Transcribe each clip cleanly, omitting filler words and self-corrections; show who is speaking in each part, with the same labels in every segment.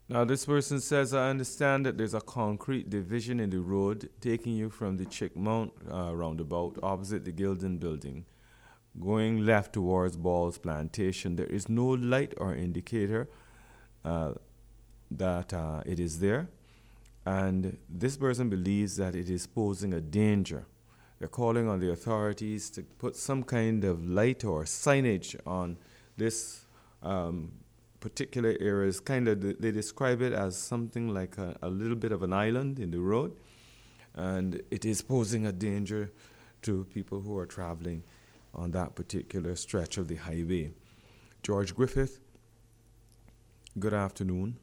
Speaker 1: Now, this person says, I understand that there's a concrete division in the road taking you from the Chickmount roundabout opposite the Gildan building, going left towards Ball's Plantation. There is no light or indicator uh, that it is there, and this person believes that it is posing a danger. They're calling on the authorities to put some kind of light or signage on this particular area. Is kind of they describe it as something like a little bit of an island in the road, and it is posing a danger to people who are traveling on that particular stretch of the highway. George Griffith, good afternoon.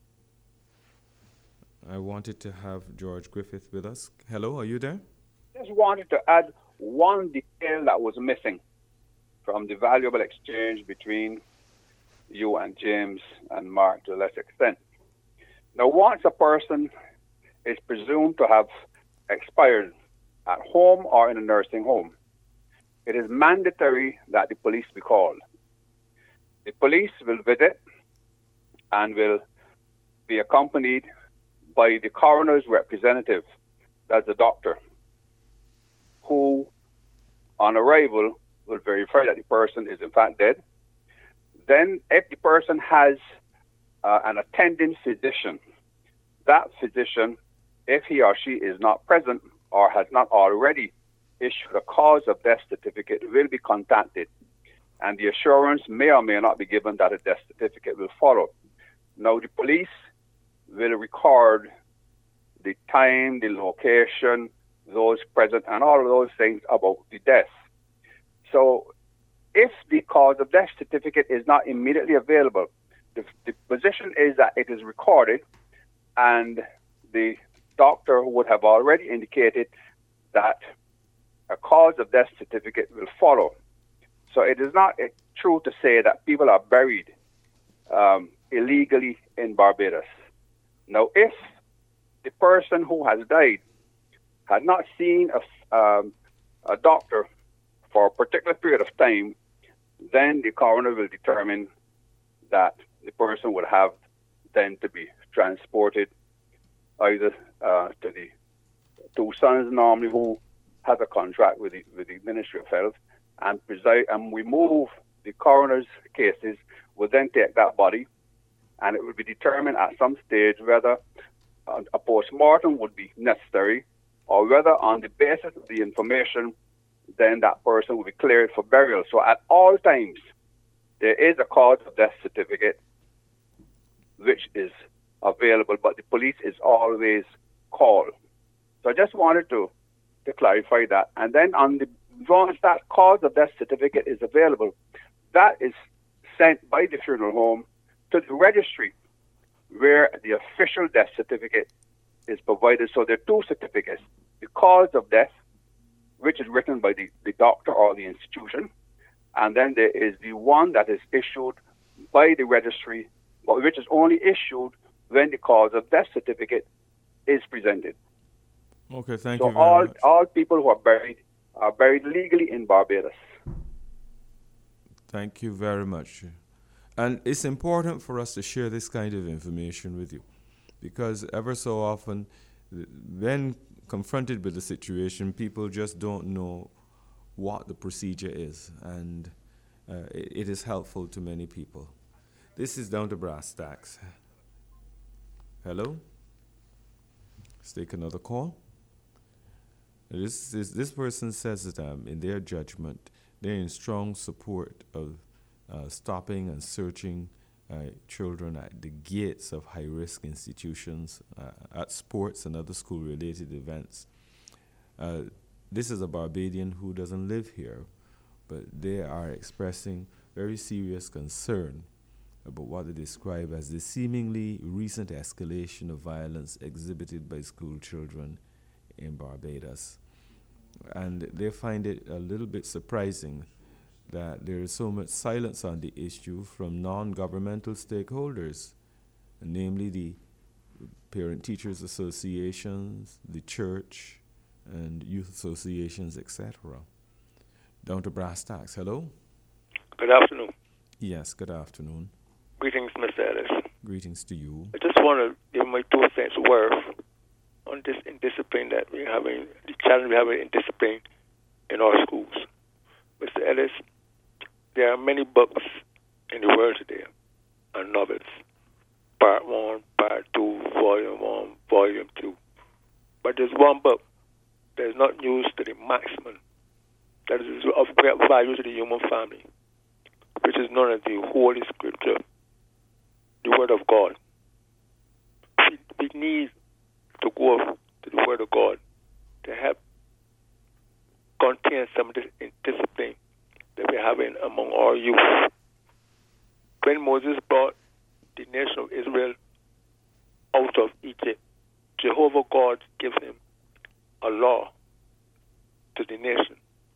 Speaker 1: I wanted to have George Griffith with us. Hello, are you there?
Speaker 2: Just wanted to add one detail that was missing from the valuable exchange between you and James and Mark to a less extent. Now, once a person is presumed to have expired at home or in a nursing home, it is mandatory that the police be called. The police will visit and will be accompanied by the coroner's representative, that's the doctor, who, on arrival, will verify that the person is in fact dead. Then, if the person has an attending physician, that physician, if he or she is not present or has not already issued a cause of death certificate, will be contacted, and the assurance may or may not be given that a death certificate will follow. Now, the police will record the time, the location, those present, and all of those things about the death. So, if the cause of death certificate is not immediately available, the position is that it is recorded, and the doctor would have already indicated that a cause of death certificate will follow. So it is not true to say that people are buried illegally in Barbados. Now, if the person who has died had not seen a doctor for a particular period of time, then the coroner will determine that the person would have then to be transported either to the two sons normally who has a contract with the Ministry of Health and preside, and we move the coroner's cases, will then take that body, and it will be determined at some stage whether a post-mortem would be necessary or whether on the basis of the information then that person will be cleared for burial. So at all times, there is a cause of death certificate which is available, but the police is always called. So I just wanted to clarify that. And then once that cause of death certificate is available, that is sent by the funeral home to the registry where the official death certificate is provided. So there are two certificates: the cause of death, which is written by the doctor or the institution, and then there is the one that is issued by the registry, but which is only issued when the cause of death certificate is presented.
Speaker 1: Okay, thank
Speaker 2: so
Speaker 1: you very much.
Speaker 2: all people who are buried legally in Barbados.
Speaker 1: Thank you very much. And it's important for us to share this kind of information with you, because ever so often, when confronted with the situation, people just don't know what the procedure is, and it is helpful to many people. This is Down to Brass Tacks. Hello? Let's take another call. This person says that in their judgment, they're in strong support of stopping and searching children at the gates of high-risk institutions, at sports and other school-related events. This is a Barbadian who doesn't live here, but they are expressing very serious concern about what they describe as the seemingly recent escalation of violence exhibited by school children in Barbados. And they find it a little bit surprising that there is so much silence on the issue from non-governmental stakeholders, namely the parent-teachers associations, the church, and youth associations, etc. Down to Brass Tacks. Hello?
Speaker 3: Good afternoon.
Speaker 1: Yes, good afternoon.
Speaker 3: Greetings, Mr. Ellis.
Speaker 1: Greetings to you.
Speaker 3: I just want to give my 2 cents worth on this indiscipline that we're having, the challenge we're having in discipline in our schools. Mr. Ellis, there are many books in the world today and novels. Part 1, Part 2, Volume 1, Volume 2. But there's one book that is not used to the maximum, that is of great value to the human family, which is known as the Holy Scripture, the Word of God. We need to go to the Word of God to help contain some of the discipline that we're having among our youth. When Moses brought the nation of Israel out of Egypt, Jehovah God gives him a law to the nation.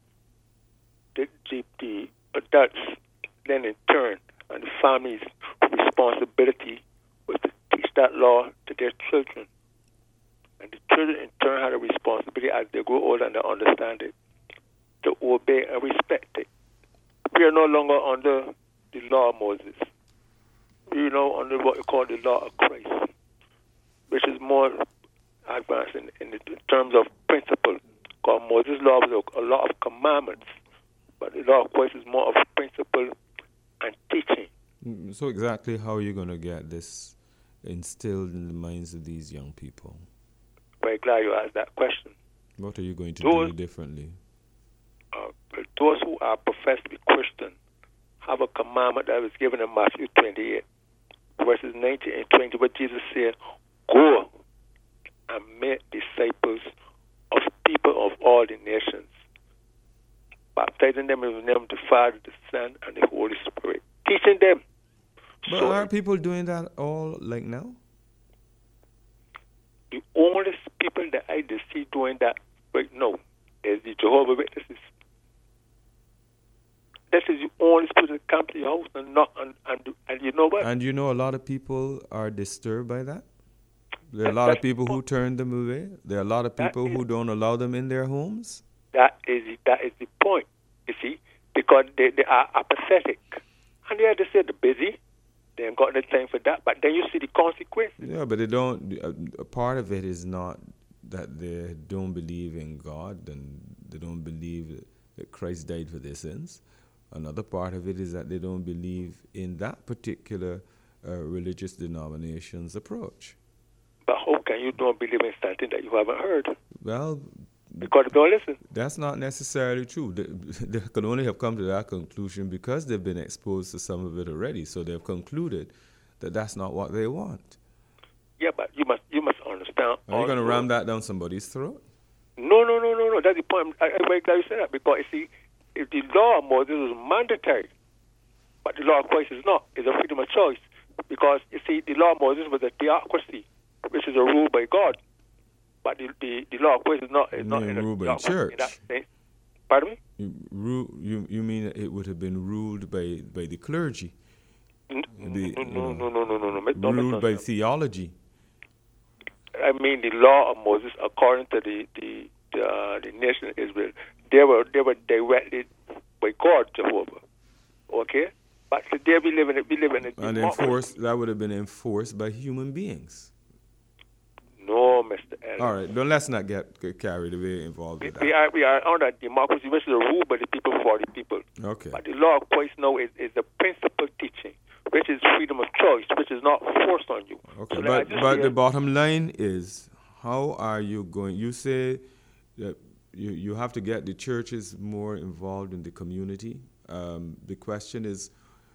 Speaker 3: The adults then in turn, and the family's responsibility was to teach that law to their children. And the children in turn had a responsibility as they grow older and they understand it, to obey and respect it. We are no longer under the law of Moses. We are now under what we call the law of Christ, which is more advanced in terms of principle. Because Moses' law was a law of commandments, but the law of Christ is more of principle and teaching.
Speaker 1: So exactly how are you going to get this instilled in the minds of these young people?
Speaker 3: Very glad you asked that question.
Speaker 1: What are you going to do differently?
Speaker 3: Those who are professed to be Christian have a commandment that was given in Matthew 28, verses 19 and 20, where Jesus said, "Go and make disciples of people of all the nations, baptizing them in the name of the Father, the Son, and the Holy Spirit, teaching them."
Speaker 1: But are people doing that all like now?
Speaker 3: The only people that I see doing that right now is the Jehovah's Witnesses. This is the only people that come to your house and knock, and you know what?
Speaker 1: And you know a lot of people are disturbed by that? There are a lot of people who turn them away. There are a lot of people who don't allow them in their homes.
Speaker 3: That is the point, you see, because they are apathetic. And they say they're busy. They ain't got no time for that. But then you see the consequences.
Speaker 1: Yeah, but they don't. A part of it is not that they don't believe in God and they don't believe that Christ died for their sins. Another part of it is that they don't believe in that particular religious denomination's approach.
Speaker 3: But how can you don't believe in something that you haven't heard?
Speaker 1: Well,
Speaker 3: because they don't listen.
Speaker 1: That's not necessarily true. They can only have come to that conclusion because they've been exposed to some of it already. So they've concluded that that's not what they want.
Speaker 3: Yeah, but you must understand.
Speaker 1: Are you going to ram that down somebody's throat?
Speaker 3: No. That's the point. I'm very glad you said that, because you see, if the law of Moses was mandatory, but the law of Christ is not, it's a freedom of choice. Because you see, the law of Moses was a theocracy, which is a rule by God. But the law of Christ is not in a
Speaker 1: ruled by church.
Speaker 3: In that sense. Pardon me?
Speaker 1: You mean that it would have been ruled by the clergy?
Speaker 3: No.
Speaker 1: Ruled by theology.
Speaker 3: I mean, the law of Moses, according to the nation of Israel, they were directed by God, Jehovah. Okay, but today we live in it.
Speaker 1: And enforced. That would have been enforced by human beings.
Speaker 3: No, Mr. Ellis.
Speaker 1: All right, let's not get carried away involved with that.
Speaker 3: We are under democracy, which is a rule by the people for the people.
Speaker 1: Okay.
Speaker 3: But the law of Christ now is the principal teaching, which is freedom of choice, which is not forced on you.
Speaker 1: Okay, so but the bottom line is, how are you going? You say that you have to get the churches more involved in the community. The question is,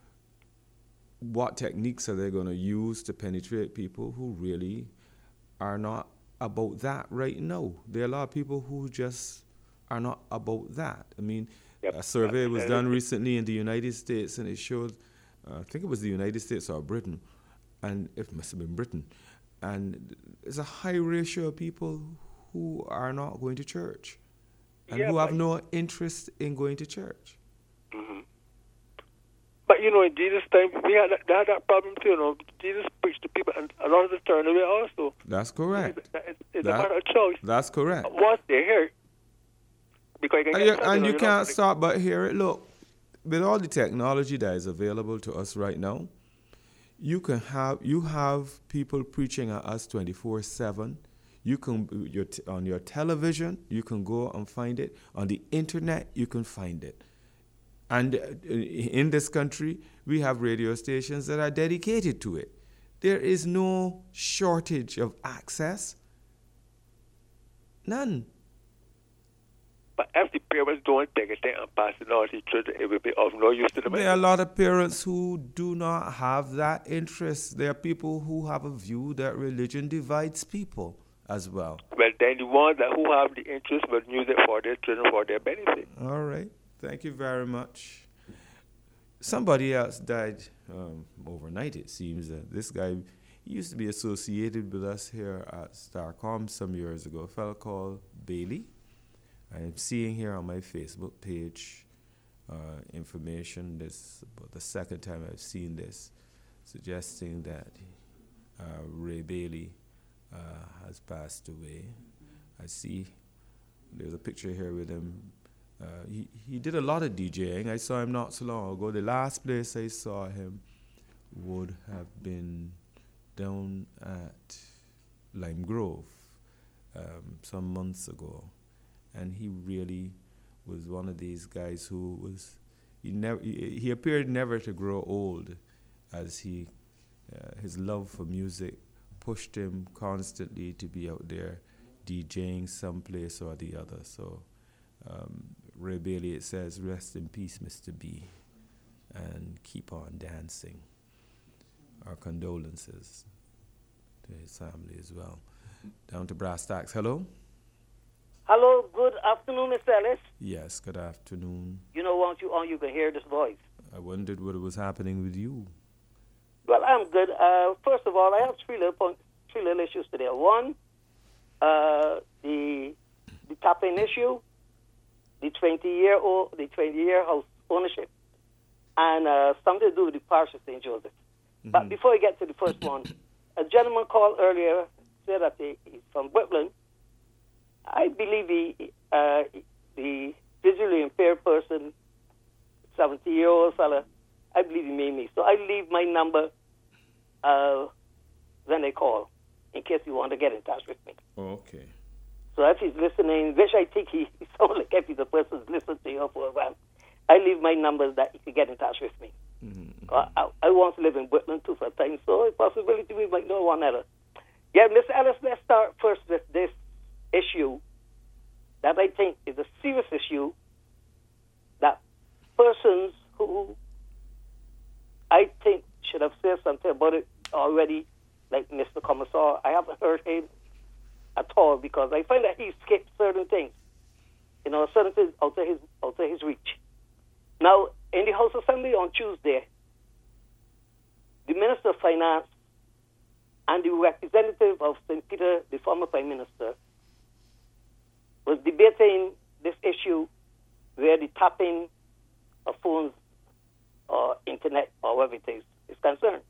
Speaker 1: what techniques are they going to use to penetrate people who really are not about that right now? There are a lot of people who just are not about that. I mean, a survey was done recently in the United States, and it showed, I think it was the United States or Britain, and it must have been Britain, and there's a high ratio of people who are not going to church and who have no interest in going to church.
Speaker 3: Mm-hmm. But, in Jesus' time, they had that problem too. Jesus preached to people, and a lot of them turned away also.
Speaker 1: That's correct.
Speaker 3: It's a matter of choice.
Speaker 1: That's correct.
Speaker 3: Once they hear it, because
Speaker 1: you can't stop but hear it. Look, with all the technology that is available to us right now, you have people preaching at us 24/7. You can on your television, you can go and find it. On the internet, you can find it. And in this country, we have radio stations that are dedicated to it. There is no shortage of access. None.
Speaker 3: But if the parents don't take it and pass it on to the children, it will be of no use to them.
Speaker 1: There are a lot of parents who do not have that interest. There are people who have a view that religion divides people as well.
Speaker 3: Well, then the ones who have the interest will use it for their children, for their benefit.
Speaker 1: All right. Thank you very much. Somebody else died overnight, it seems. This guy used to be associated with us here at Starcom some years ago, a fellow called Bailey. I'm seeing here on my Facebook page information. This is about the second time I've seen this, suggesting that Ray Bailey has passed away. I see there's a picture here with him. He did a lot of DJing. I saw him not so long ago. The last place I saw him would have been down at Lime Grove some months ago. And he really was one of these guys who was, he appeared never to grow old, as his love for music pushed him constantly to be out there DJing someplace or the other. So Ray Bailey, it says, rest in peace, Mr. B, and keep on dancing. Our condolences to his family as well. Down to Brass Tacks. Hello?
Speaker 4: Hello, good afternoon, Mr. Ellis.
Speaker 1: Yes, good afternoon.
Speaker 4: You know, once you're on, you can hear this voice.
Speaker 1: I wondered what was happening with you.
Speaker 4: Well, I'm good. First of all, I have three little issues today. One, the tapping issue, the 20-year house ownership, and something to do with the parish of St. Joseph. Mm-hmm. But before I get to the first one, a gentleman called earlier, said that he's from Whitland. I believe the visually impaired person, 70-year-old fella, I believe he made me. So I leave my number when they call, in case you want to get in touch with me.
Speaker 1: Okay.
Speaker 4: So if he's listening, which I think he sounds like if he's a person who's listened to you for a while, I leave my numbers that he can get in touch with me. Mm-hmm. I want to live in Whitland too for a time, so a possibility we might know one another. Yeah, Mr. Ellis, let's start first with this issue that I think is a serious issue, that persons who I think should have said something about it already, like Mr. Commissar. I haven't heard him at all because I find that he skipped certain things, certain things out of his reach. Now, in the House Assembly on Tuesday, the Minister of Finance and the representative of St. Peter, the former Prime Minister, was debating this issue where the tapping of phones or internet or whatever it is concerned.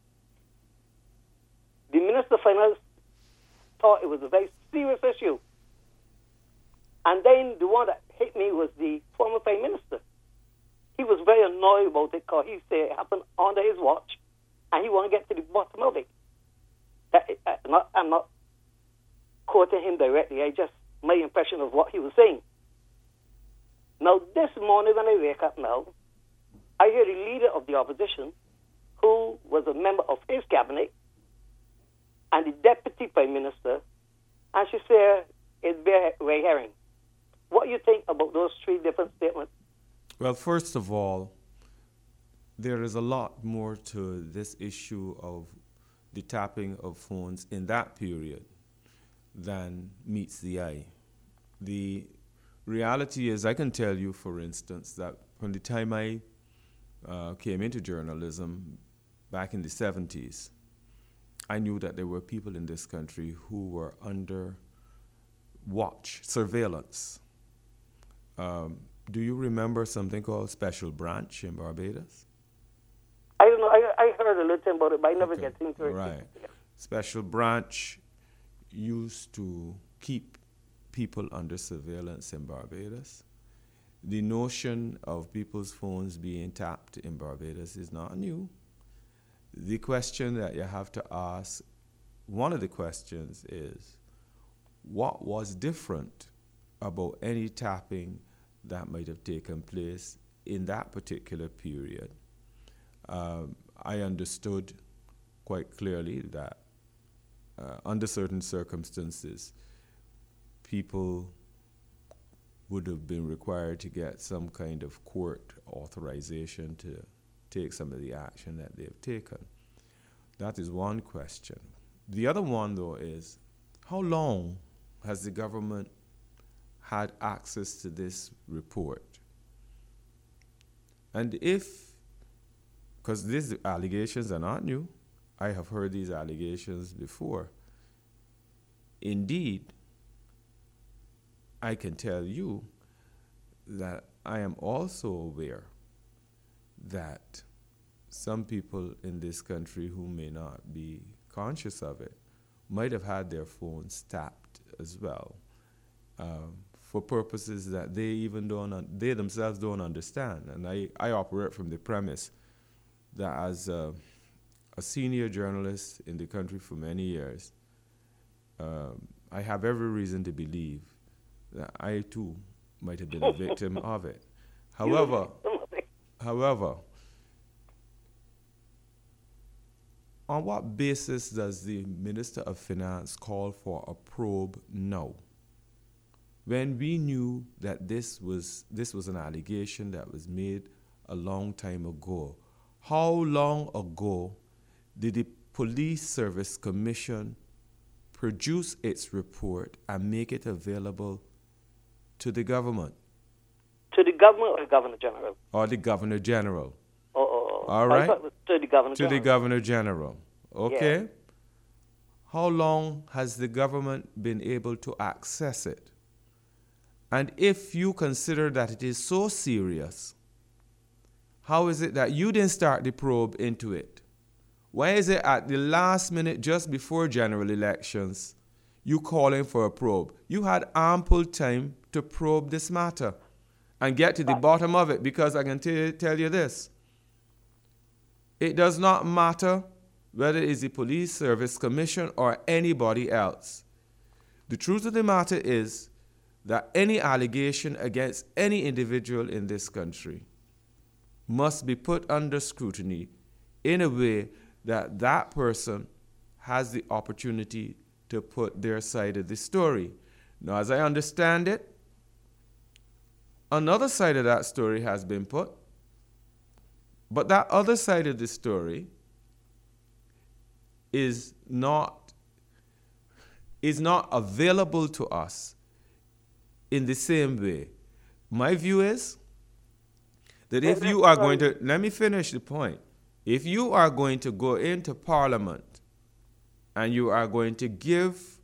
Speaker 4: The Minister of Finance thought it was a very serious issue. And then the one that hit me was the former Prime Minister. He was very annoyed about it because he said it happened under his watch and he want to get to the bottom of it. I'm not quoting him directly. My impression of what he was saying. Now, this morning when I wake up now, I hear the leader of the opposition, who was a member of his cabinet, and the deputy prime minister, and she said it's very herring. What do you think about those three different statements?
Speaker 1: Well, first of all, there is a lot more to this issue of the tapping of phones in that period than meets the eye. The reality is, I can tell you, for instance, that from the time I came into journalism back in the 70s, I knew that there were people in this country who were under watch, surveillance. Do you remember something called Special Branch in Barbados?
Speaker 4: I don't know. I heard a little about it, but I never get into it.
Speaker 1: Right. Special Branch used to keep people under surveillance in Barbados. The notion of people's phones being tapped in Barbados is not new. the question that you have to ask, one of the questions is, what was different about any tapping that might have taken place in that particular period? I understood quite clearly that under certain circumstances, people would have been required to get some kind of court authorization to take some of the action that they've taken. That is one question. The other one, though, is how long has the government had access to this report? And if, because these allegations are not new, I have heard these allegations before. Indeed, I can tell you that I am also aware that some people in this country who may not be conscious of it might have had their phones tapped as well, for purposes that they themselves don't understand. And I operate from the premise that as a senior journalist in the country for many years, I have every reason to believe that I too might have been a victim of it. However, on what basis does the Minister of Finance call for a probe now, when we knew that this was an allegation that was made a long time ago? How long ago did the Police Service Commission produce its report and make it available to the government?
Speaker 4: To the government or the Governor General?
Speaker 1: Or the Governor General.
Speaker 4: All
Speaker 1: right.
Speaker 4: I thought it was to the Governor
Speaker 1: to
Speaker 4: General.
Speaker 1: the Governor General. Okay.
Speaker 4: Yeah.
Speaker 1: How long has the government been able to access it? And if you consider that it is so serious, how is it that you didn't start the probe into it? Why is it at the last minute, just before general elections, you calling for a probe? You had ample time to probe this matter and get to the bottom of it, because I can tell you this. It does not matter whether it is the Police Service Commission or anybody else. The truth of the matter is that any allegation against any individual in this country must be put under scrutiny in a way that that person has the opportunity to put their side of the story. Now, as I understand it, another side of that story has been put, but that other side of the story is not available to us in the same way. My view is that if you are going to, let me finish the point. If you are going to go into Parliament and you are going to give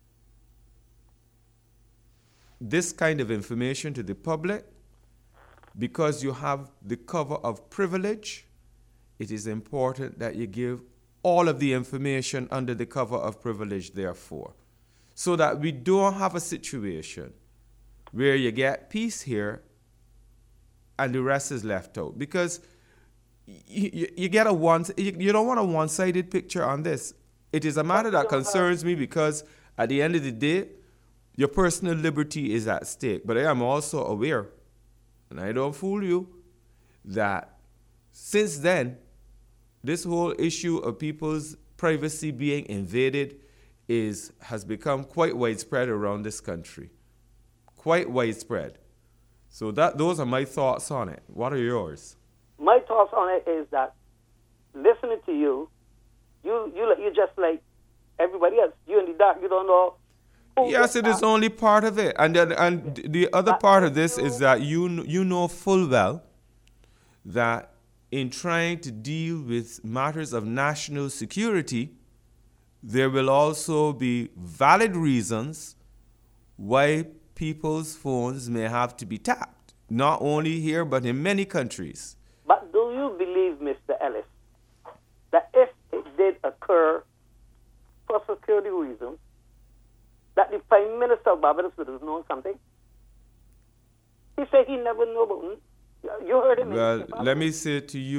Speaker 1: this kind of information to the public because you have the cover of privilege, it is important that you give all of the information under the cover of privilege, therefore, so that we don't have a situation where you get peace here and the rest is left out. Because you get you don't want a one-sided picture on this. It is a matter that concerns me because at the end of the day, your personal liberty is at stake. But I am also aware, and I don't fool you, that since then, this whole issue of people's privacy being invaded has become quite widespread around this country. Quite widespread. So those are my thoughts on it. What are yours?
Speaker 4: My thoughts on it is that listening to you just like everybody else. You in the dark, you don't know.
Speaker 1: Yes, it is only part of it. And the other part of this is that you know full well that in trying to deal with matters of national security, there will also be valid reasons why people's phones may have to be tapped, not only here but in many countries.
Speaker 4: But do you believe, Mr. Ellis, that if it did occur for security reasons, that the Prime Minister of Barbados would have known something? He said he never knew about it. You heard him.
Speaker 1: Well, let me say to you,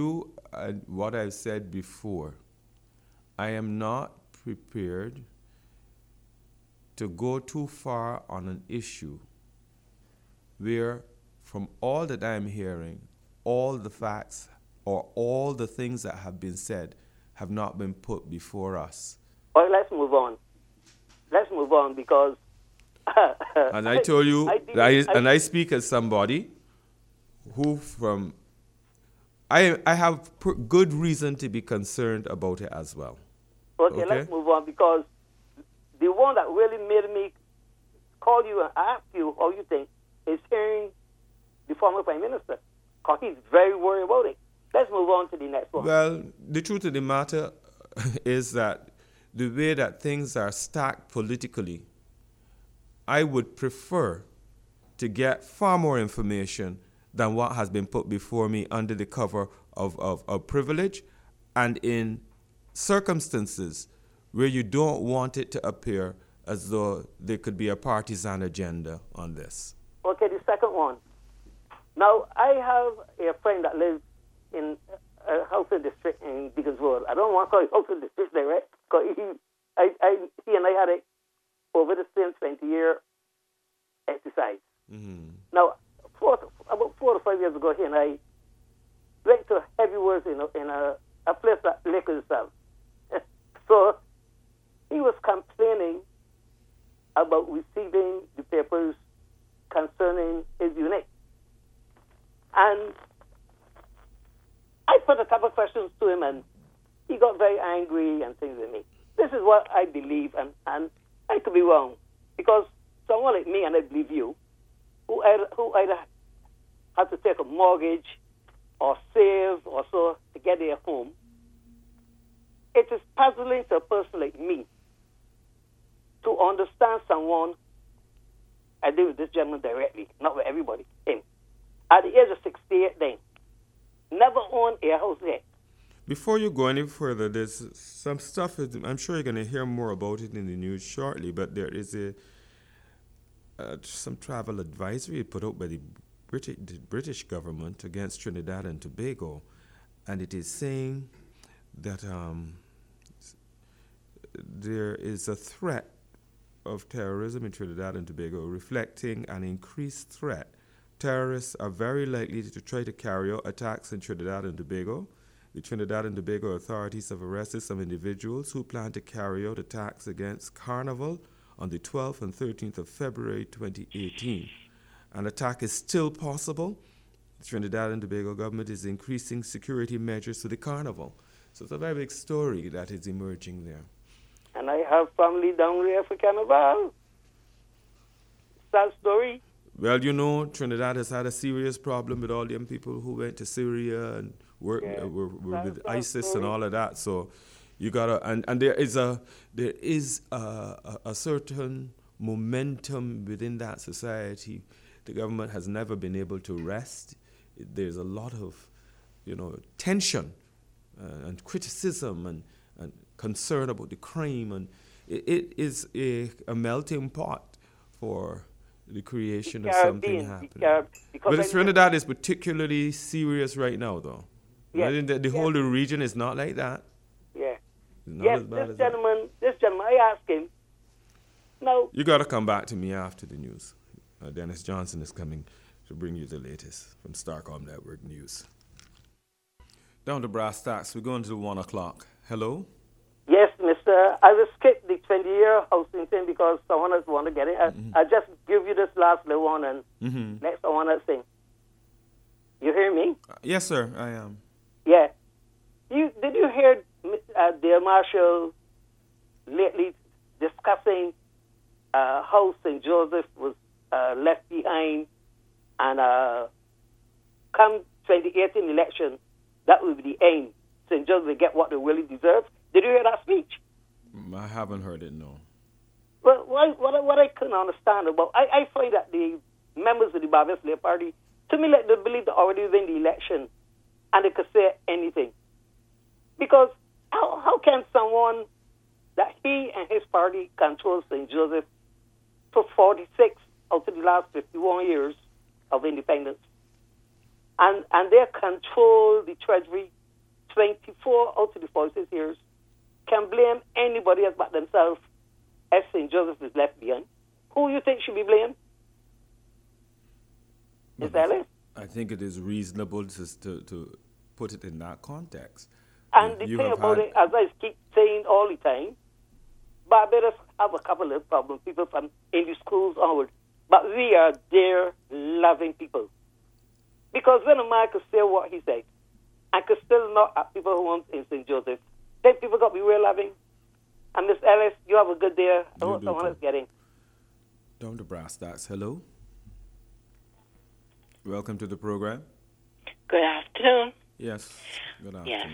Speaker 1: what I've said before. I am not prepared to go too far on an issue where, from all that I'm hearing, all the facts or all the things that have been said have not been put before us.
Speaker 4: All right, let's move on. Let's move on because...
Speaker 1: and I told you, I speak as somebody who I have good reason to be concerned about it as well.
Speaker 4: Okay, let's move on because the one that really made me call you and ask you how you think is hearing the former Prime Minister, because he's very worried about it. Let's move on to the next one.
Speaker 1: Well, the truth of the matter is that the way that things are stacked politically, I would prefer to get far more information than what has been put before me under the cover of privilege and in circumstances where you don't want it to appear as though there could be a partisan agenda on this.
Speaker 4: Okay, the second one. Now, I have a friend that lives in a housing district in Bigglesville. I don't want to call it housing district direct, because he and I had it over the same 20-year exercise. Mm-hmm. Now, about 4 to 5 years ago, he and I went to heavy words in a place that Lakers itself. So he was complaining about receiving the papers concerning his unit. And I put a couple of questions to him, and he got very angry and things with me. This is what I believe, and I could be wrong, because someone like me, and I believe you, who either have to take a mortgage or save or so to get their home, it is puzzling to a person like me to understand someone. I deal with this gentleman directly, not with everybody. Him. At the age of 68 then, never owned a house yet.
Speaker 1: Before you go any further, there's some stuff, I'm sure you're going to hear more about it in the news shortly, but there is some travel advisory put out by the British government against Trinidad and Tobago, and it is saying that there is a threat of terrorism in Trinidad and Tobago, reflecting an increased threat. Terrorists are very likely to try to carry out attacks in Trinidad and Tobago. The Trinidad and Tobago authorities have arrested some individuals who plan to carry out attacks against Carnival on the 12th and 13th of February 2018. An attack is still possible. The Trinidad and Tobago government is increasing security measures for the Carnival. So it's a very big story that is emerging there.
Speaker 4: And I have family down there for Carnival. Sad story.
Speaker 1: Well, you know, Trinidad has had a serious problem with all them people who went to Syria and were with ISIS story. And all of that. So you gotta, and there is a certain momentum within that society. The government has never been able to rest. There's a lot of, tension and criticism and concern about the crime, and it is a melting pot for the creation of something happening. But Trinidad is particularly serious right now, though.
Speaker 4: Yeah.
Speaker 1: The whole region is not like that.
Speaker 4: Yeah. Yes, this gentleman, I asked him. No.
Speaker 1: You got to come back to me after the news. Dennis Johnson is coming to bring you the latest from Starcom Network News. Down to brass tacks, we're going to 1 o'clock. Hello?
Speaker 4: Yes, mister. I will skip the 20-year housing thing because someone else want to get it. I just give you this last little one, and next someone else thing. You hear me?
Speaker 1: Yes, sir, I am.
Speaker 4: Yeah. Did you hear Dear Marshall lately discussing how St. Joseph was left behind, and come 2018 election, that will be the aim. St. Joseph will get what they really deserve. Did you hear that speech?
Speaker 1: I haven't heard it, no.
Speaker 4: Well, what I couldn't understand about, I find that the members of the Barbados Labour Party, to me, like they believe they already win the election and they could say anything. Because how can someone that he and his party control St. Joseph for 46 out of the last 51 years of independence, and they control the Treasury 24 out of the 46 years can blame anybody else but themselves if St. Joseph is left behind. Who you think should be blamed? Is that it?
Speaker 1: I think it is reasonable to put it in that context.
Speaker 4: And the thing about it, as I keep saying all the time, Barbados have a couple of problems, people from in the schools onward. But we are dear, loving people. Because when a man could say what he said, and could still not have people who want in St. Joseph, then people got to be real loving. And Miss Ellis, you have a good day. I hope someone else getting.
Speaker 1: Down to brass tacks. Hello. Welcome to the program.
Speaker 5: Good afternoon.
Speaker 1: Yes. Good afternoon.
Speaker 5: Yes.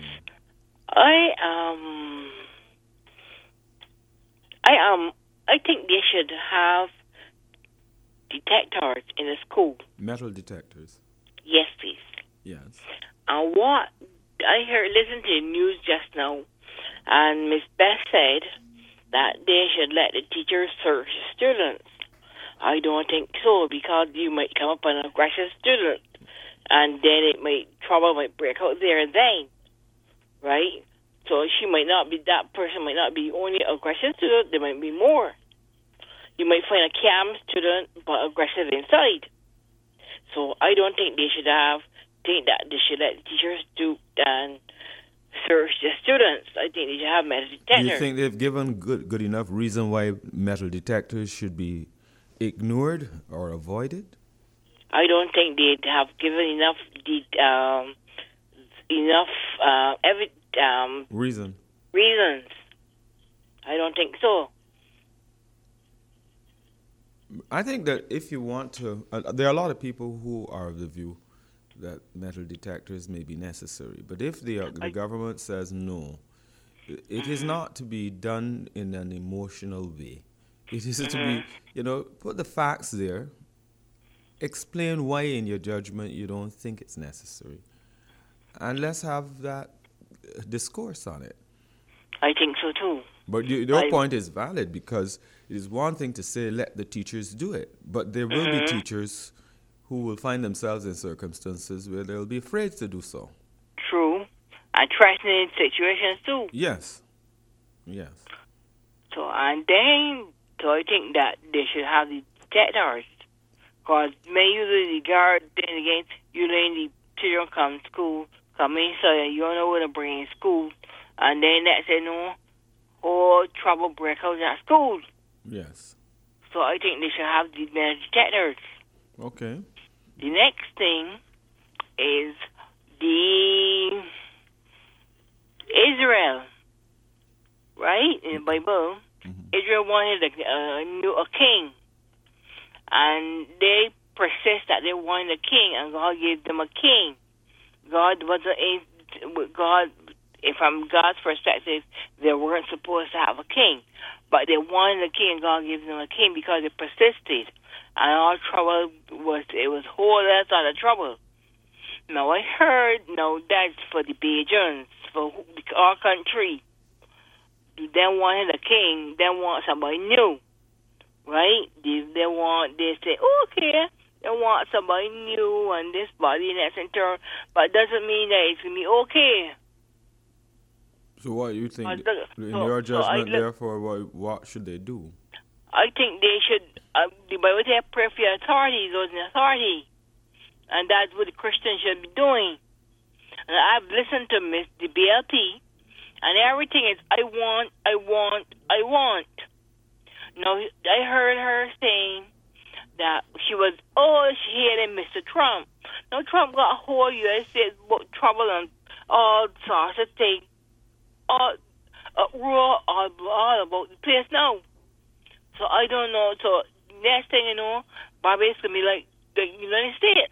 Speaker 5: I think they should have detectors in the school.
Speaker 1: Metal detectors.
Speaker 5: Yes, please.
Speaker 1: Yes.
Speaker 5: And what I listened to the news just now, and Miss Beth said that they should let the teachers search students. I don't think so, because you might come up on an aggressive student, and then trouble might break out there and then, right? So that person might not be only aggressive student, there might be more. You might find a calm student, but aggressive inside. So I don't think they should let the teachers do and search the students. I think they should have metal detectors.
Speaker 1: Do you think they've given good enough reason why metal detectors should be ignored or avoided?
Speaker 5: I don't think they have given enough
Speaker 1: reasons.
Speaker 5: I don't think so.
Speaker 1: I think that if you want to, there are a lot of people who are of the view that metal detectors may be necessary. But if the government says no, it is not to be done in an emotional way. It is to be, put the facts there, explain why in your judgment you don't think it's necessary, and let's have that discourse on it.
Speaker 5: I think so too.
Speaker 1: But your point is valid, because it is one thing to say let the teachers do it, but there will be teachers who will find themselves in circumstances where they'll be afraid to do so.
Speaker 5: True. And threatening situations too.
Speaker 1: Yes.
Speaker 5: So I think that they should have the detectors, because usually the guard, then again, the children come to school, come in, so you don't know what to bring in school, and then that's trouble break out at school.
Speaker 1: Yes.
Speaker 5: So I think they should have the metal detectors.
Speaker 1: Okay.
Speaker 5: The next thing is the Israel, right? In the Bible, Israel wanted a king, and they persist that they wanted a king, and God gave them a king. From God's perspective, they weren't supposed to have a king, but they wanted a king, and God gave them a king because they persisted. And all trouble was a whole lot of trouble. Now I heard, that's for the Bajans, for our country. They wanted a king, they want somebody new, right? They say, okay, they want somebody new and this body and that's in turn, but it doesn't mean that it's going to be okay.
Speaker 1: So what do you think, in your judgment, therefore, what should they do?
Speaker 5: I think they should, the Bible says, pray for your authorities, those in authority. And that's what the Christians should be doing. And I've listened to the BLP, and everything is, I want. Now, I heard her saying that she hated Mr. Trump. Now, Trump got a whole U.S. trouble and all sorts of things. All about the place now. So I don't know. So next thing you know, Barbados is going to be like the United States.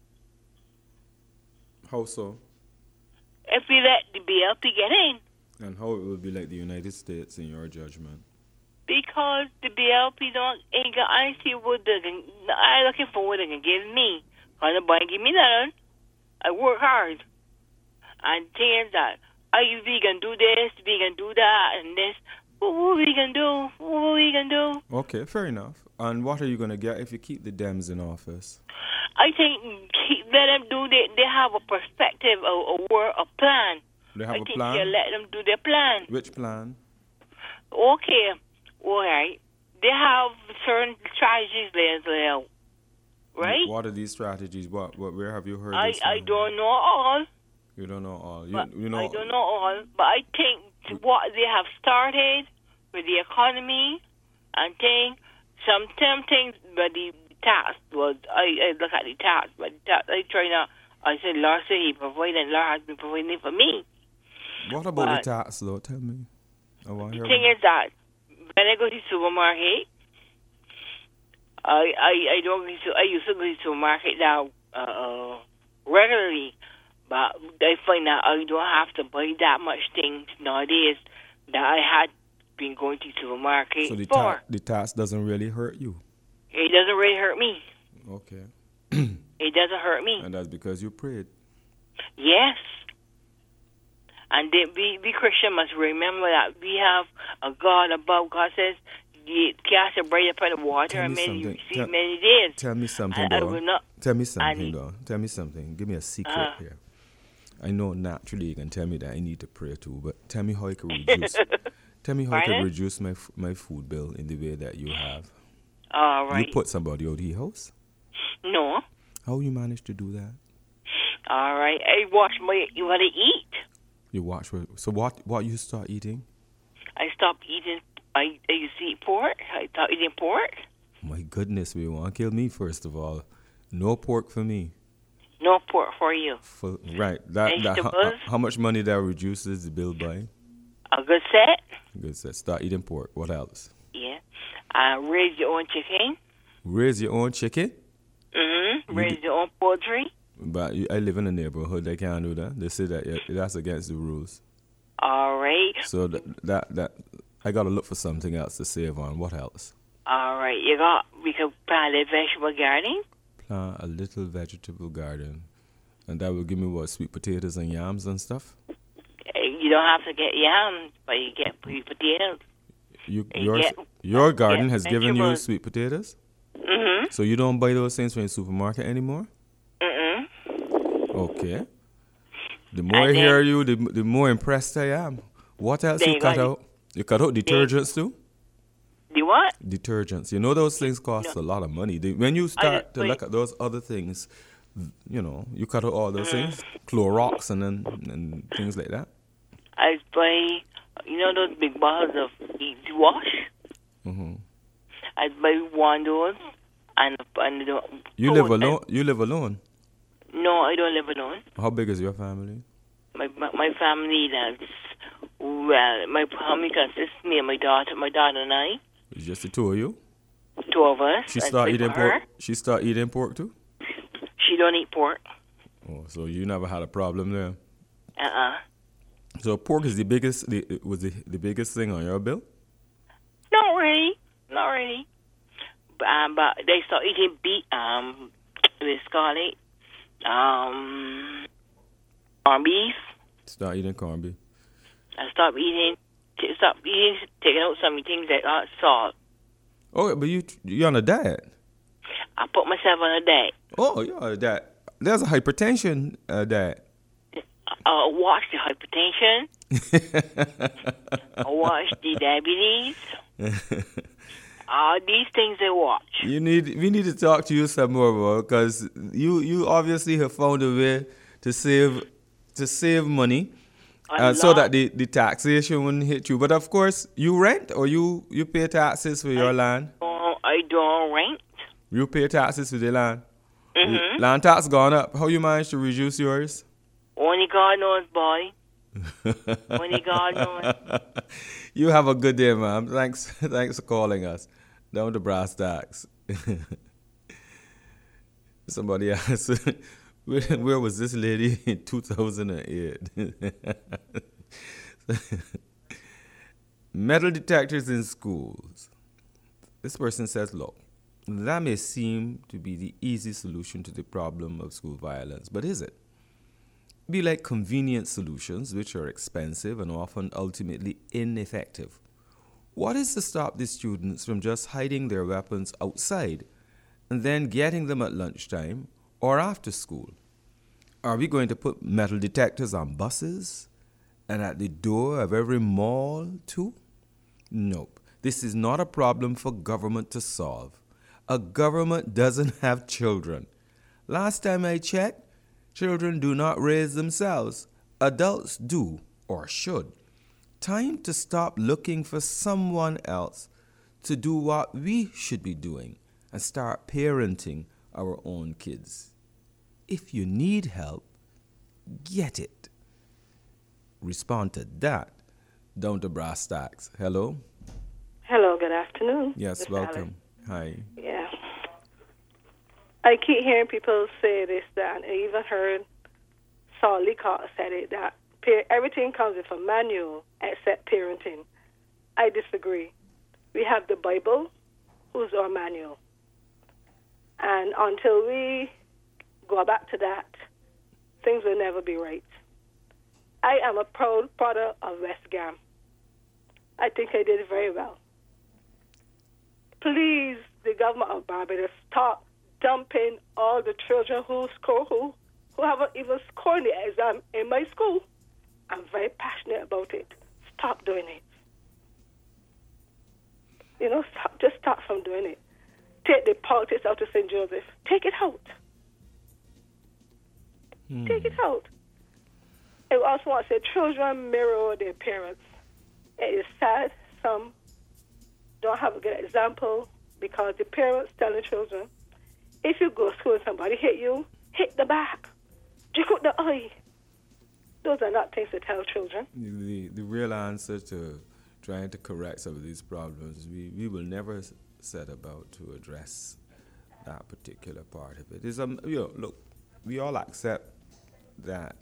Speaker 1: How so?
Speaker 5: If we let the BLP get in.
Speaker 1: And how it will be like the United States in your judgment?
Speaker 5: Because the BLP ain't got, I see what I'm looking for what they can give me. Because nobody give me nothing. I work hard. And things that, we can do this, we can do that, and this. What we can do?
Speaker 1: Okay, fair enough. And what are you going to get if you keep the Dems in office?
Speaker 5: I think let them do. They have a perspective, a plan
Speaker 1: They have
Speaker 5: I
Speaker 1: a
Speaker 5: think
Speaker 1: plan?
Speaker 5: you let them do their plan.
Speaker 1: Which plan?
Speaker 5: Okay, all right. They have certain strategies there, right?
Speaker 1: What are these strategies? Where have you heard this
Speaker 5: I
Speaker 1: from?
Speaker 5: don't know all.
Speaker 1: You don't know all.
Speaker 5: But
Speaker 1: You know.
Speaker 5: I don't know all, but I think what they have started with the economy and some things, but the tax was, I look at the tax, but the tax, I said, Lord said He provided, and Lord has been providing for me.
Speaker 1: What about the tax, Lord? Tell me. I want to
Speaker 5: The
Speaker 1: hear
Speaker 5: thing is that when I go to the supermarket, I don't go to, I used to go to the supermarket now regularly, but I find that I don't have to buy that much things nowadays that I had been going to the supermarket
Speaker 1: So the tax doesn't really hurt you?
Speaker 5: It doesn't really hurt me.
Speaker 1: Okay.
Speaker 5: It doesn't hurt me.
Speaker 1: And that's because you prayed.
Speaker 5: Yes. And we Christian must remember that we have a God above. God says, you cast your bread upon the water and many you receive many days.
Speaker 1: Tell me something, Tell me something, though. Tell me something. Give me a secret here. I know naturally you can tell me that I need to pray too, but tell me how I can reduce. Tell me how I can reduce my food bill in the way that you have.
Speaker 5: All right.
Speaker 1: You put somebody out of the house?
Speaker 5: No.
Speaker 1: How you manage to do that?
Speaker 5: All right. I watch what I eat.
Speaker 1: You watch. So what you start eating?
Speaker 5: I stopped eating. I used to eat pork. I stopped eating pork.
Speaker 1: My goodness, you want to kill me first of all. No pork for me.
Speaker 5: No pork for you.
Speaker 1: Right. How much money that reduces the bill by?
Speaker 5: A good set.
Speaker 1: Good set. Start eating pork. What else?
Speaker 5: Yeah. Raise your own chicken.
Speaker 1: Raise your own chicken?
Speaker 5: Mm-hmm. Raise your own poultry.
Speaker 1: But I live in a neighborhood. They can't do that. They say that that's against the rules.
Speaker 5: All right.
Speaker 1: So that I got to look for something else to save on. What else?
Speaker 5: All right. We can plant a vegetable garden.
Speaker 1: Plant a little vegetable garden. And that will give me what? Sweet potatoes and yams and stuff?
Speaker 5: You don't have to get yams, but you get sweet potatoes.
Speaker 1: Your garden has given you sweet potatoes?
Speaker 5: Mm-hmm.
Speaker 1: So you don't buy those things from the supermarket anymore?
Speaker 5: Mm-mm.
Speaker 1: Okay. The more I hear you, the more impressed I am. What else you cut out? You cut out detergents too?
Speaker 5: The what?
Speaker 1: Detergents. You know those things cost a lot of money. When you start to look at those other things, you cut out all those things, Clorox and things like that.
Speaker 5: I buy, those big bottles of Easy Wash.
Speaker 1: Mm-hmm.
Speaker 5: I buy one of those and
Speaker 1: You live alone? You live alone?
Speaker 5: No, I don't live alone.
Speaker 1: How big is your family?
Speaker 5: My family my family consists of me and my daughter and I.
Speaker 1: It's just the two of you?
Speaker 5: Two of us.
Speaker 1: She start eating pork? She start eating pork too?
Speaker 5: She don't eat pork.
Speaker 1: Oh, so you never had a problem there?
Speaker 5: Uh-uh.
Speaker 1: So pork is the biggest thing on your bill?
Speaker 5: Not really. But they start eating beef. Let's call it corned beef.
Speaker 1: Start eating corned beef.
Speaker 5: I stop eating, taking out some things that are salt.
Speaker 1: Oh, but you're on a diet.
Speaker 5: I put myself on a diet.
Speaker 1: Oh, you're on a diet. There's a hypertension diet.
Speaker 5: I watch the hypertension. I watch the diabetes. All these things I watch.
Speaker 1: We need to talk to you some more, bro, because you obviously have found a way to save money, so that the taxation wouldn't hit you. But of course, you rent or you pay taxes for your land.
Speaker 5: I don't rent.
Speaker 1: You pay taxes for the land.
Speaker 5: Mm-hmm.
Speaker 1: Land tax gone up. How you manage to reduce yours?
Speaker 5: Only God knows, boy. Only God knows.
Speaker 1: You have a good day, man. Thanks for calling us. Down to brass tacks. Somebody asked, where was this lady in 2008? Metal detectors in schools. This person says, look, that may seem to be the easy solution to the problem of school violence, but is it? Be like convenient solutions, which are expensive and often ultimately ineffective. What is to stop the students from just hiding their weapons outside and then getting them at lunchtime or after school? Are we going to put metal detectors on buses and at the door of every mall, too? Nope. This is not a problem for government to solve. A government doesn't have children. Last time I checked, children do not raise themselves. Adults do, or should. Time to stop looking for someone else to do what we should be doing and start parenting our own kids. If you need help, get it. Respond to that. Down to brass tacks. Hello?
Speaker 6: Hello, good afternoon.
Speaker 1: Yes,
Speaker 6: Miss
Speaker 1: welcome. Hi.
Speaker 6: Yeah. I keep hearing people say this, that, and I even heard Saul Leacock said it, that everything comes with a manual except parenting. I disagree. We have the Bible, who's our manual. And until we go back to that, things will never be right. I am a proud product of West Gam. I think I did very well. Please, the government of Barbados, stop dumping all the children who haven't even scored the exam in my school. I'm very passionate about it. Stop doing it. Just stop from doing it. Take the politics out of St. Joseph. Take it out. Take it out. I also want to say children mirror their parents. It is sad some don't have a good example because the parents tell the children, if you go to school and somebody hit you, hit the back, check out the eye. Those are not things to tell children.
Speaker 1: The real answer to trying to correct some of these problems, we will never set about to address that particular part of it. Is look, we all accept that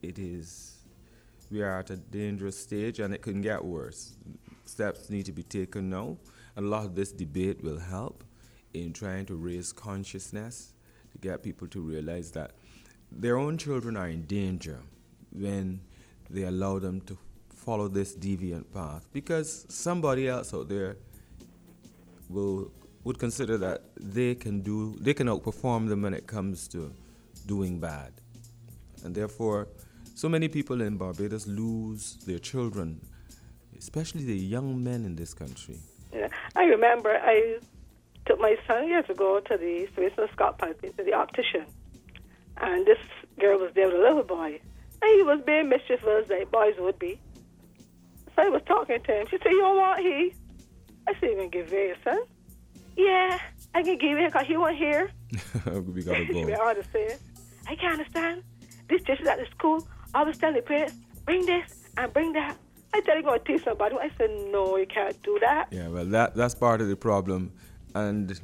Speaker 1: we are at a dangerous stage and it can get worse. Steps need to be taken now. A lot of this debate will help in trying to raise consciousness to get people to realize that their own children are in danger when they allow them to follow this deviant path, because somebody else out there would consider that they can outperform them when it comes to doing bad. And therefore, so many people in Barbados lose their children, especially the young men in this country.
Speaker 6: Yeah. I remember I took my son years ago to the Winston Scott Park, to the optician. And this girl was there with a little boy. And he was being mischievous like boys would be. So I was talking to him. She said, you don't want he? I said, you can give it your son? Yeah, I can give it because he won't hear.
Speaker 1: We gotta go.
Speaker 6: I understand. I can't understand. This teacher's at the school always tell the parents, bring this and bring that. I tell you, going to teach somebody. I said, no, you can't do that.
Speaker 1: Yeah, well, that's part of the problem. And,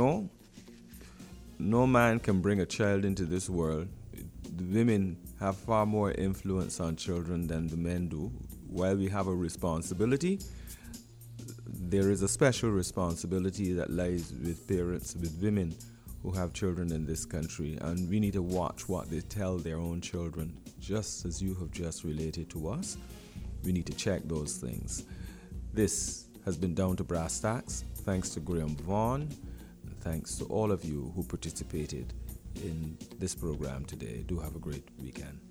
Speaker 1: no man can bring a child into this world. The women have far more influence on children than the men do. While we have a responsibility, there is a special responsibility that lies with parents, with women who have children in this country, and we need to watch what they tell their own children, just as you have just related to us. We need to check those things. This has been Down to Brass Tacks. Thanks to Graham Vaughan, and thanks to all of you who participated in this program today. Do have a great weekend.